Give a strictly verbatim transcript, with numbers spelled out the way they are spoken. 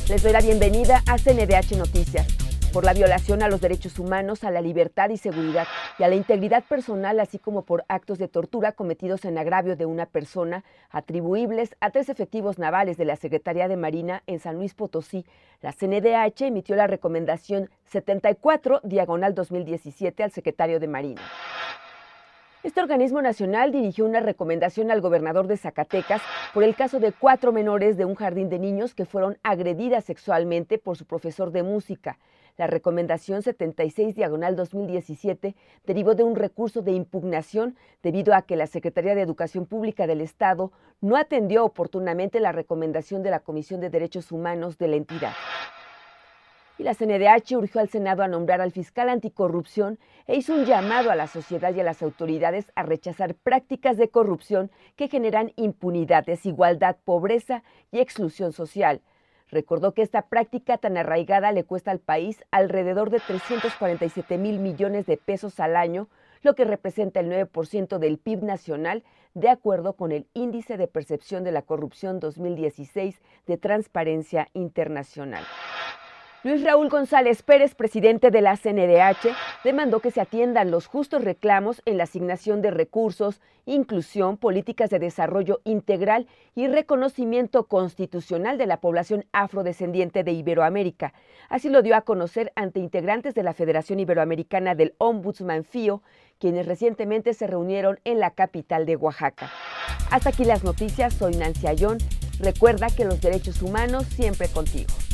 Les doy la bienvenida a C N D H Noticias. Por la violación a los derechos humanos, a la libertad y seguridad y a la integridad personal, así como por actos de tortura cometidos en agravio de una persona, atribuibles a tres efectivos navales de la Secretaría de Marina en San Luis Potosí, la C N D H emitió la recomendación setenta y cuatro, diagonal dos mil diecisiete, al secretario de Marina. Este organismo nacional dirigió una recomendación al gobernador de Zacatecas por el caso de cuatro menores de un jardín de niños que fueron agredidas sexualmente por su profesor de música. La recomendación setenta y seis, diagonal dos mil diecisiete, derivó de un recurso de impugnación debido a que la Secretaría de Educación Pública del Estado no atendió oportunamente la recomendación de la Comisión de Derechos Humanos de la entidad. Y la C N D H urgió al Senado a nombrar al fiscal anticorrupción e hizo un llamado a la sociedad y a las autoridades a rechazar prácticas de corrupción que generan impunidad, desigualdad, pobreza y exclusión social. Recordó que esta práctica tan arraigada le cuesta al país alrededor de trescientos cuarenta y siete mil millones de pesos al año, lo que representa el nueve por ciento del P I B nacional, de acuerdo con el Índice de Percepción de la Corrupción dos mil dieciséis de Transparencia Internacional. Luis Raúl González Pérez, presidente de la C N D H, demandó que se atiendan los justos reclamos en la asignación de recursos, inclusión, políticas de desarrollo integral y reconocimiento constitucional de la población afrodescendiente de Iberoamérica. Así lo dio a conocer ante integrantes de la Federación Iberoamericana del Ombudsman FIO, quienes recientemente se reunieron en la capital de Oaxaca. Hasta aquí las noticias, soy Nancy Ayón. Recuerda que los derechos humanos siempre contigo.